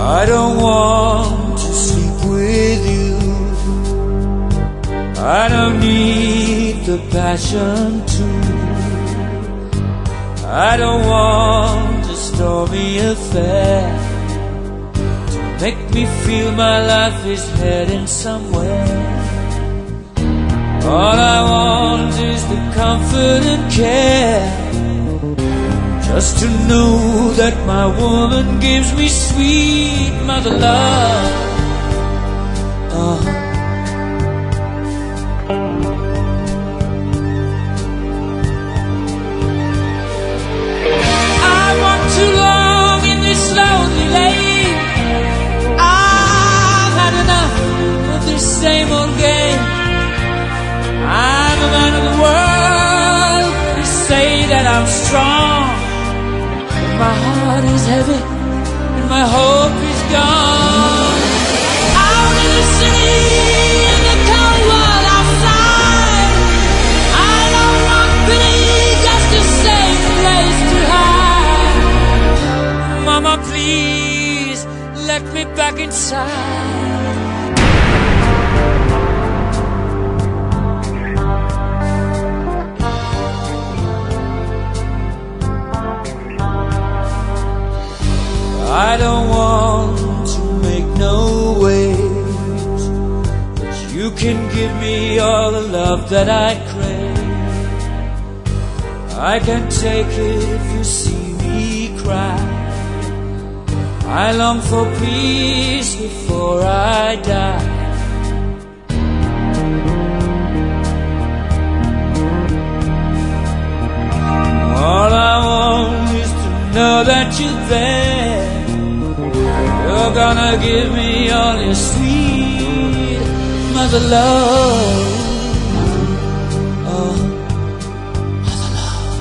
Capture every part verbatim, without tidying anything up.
I don't want to sleep with you. I don't need the passion too. I don't want a stormy affair to make me feel my life is heading somewhere. All I want is the comfort and care, just to know that my woman gives me sweet mother love. uh. I walked too long in this lonely lane. I've had enough of this same old game. I'm a man of the world. They say that I'm strong, but my heart is heavy and my hope is gone. Out in the city, in the cold world outside, I don't want pity, just a safe place to hide. Mama, please let me back inside. I don't want to make no waves, but you can give me all the love that I crave. I can take it if you see me cry. I long for peace before I die. All I want is to know that you're there. You're gonna give me all your sweet mother love. Oh, mother love.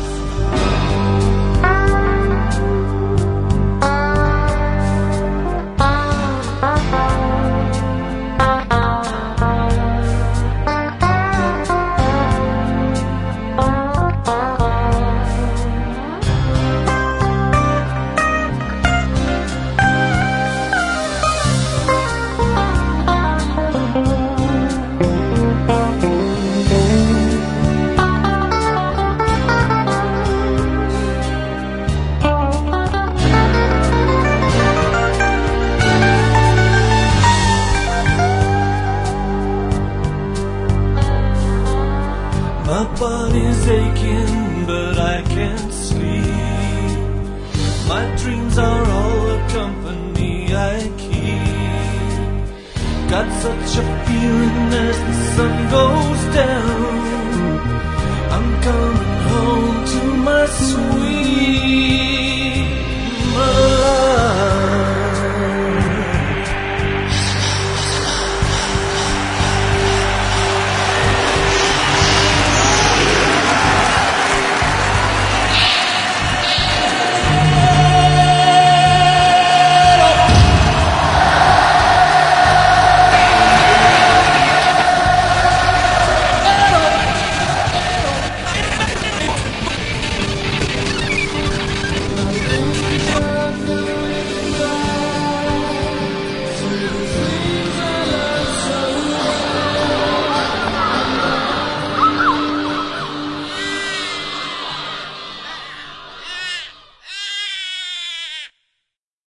My body's aching, but I can't sleep. My dreams are all the company I keep. Got such a feeling as the sun goes down, I'm coming home to my sweet